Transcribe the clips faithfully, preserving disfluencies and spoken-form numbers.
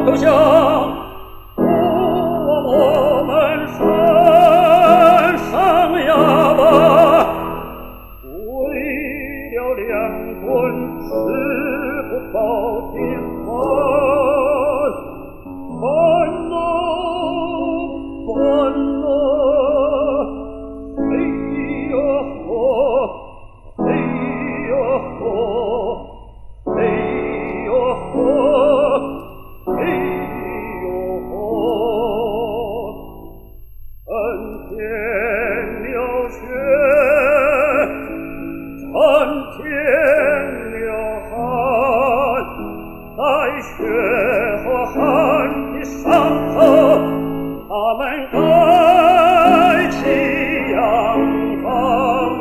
投降，我们山上哑巴，为了两顿吃不饱的饭，烦恼烦恼，哎呀呵，哎呀呵，哎呀呵，哎呦呵，参天了雪，参天了寒，在雪和寒的上头，他们盖起洋房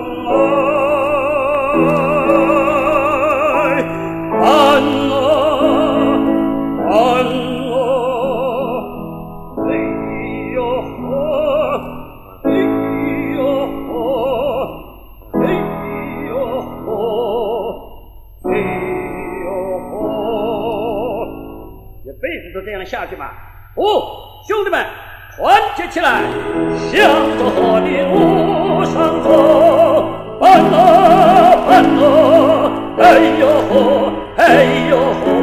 来。安啊安啊，哎呦呵，哎呦呵，哎呦呵，哎呦呵，一辈子都这样下去吧。哦，兄弟们，团结起来，向着河的路上走。伴啊伴啊，哎呦呵，哎呦呵。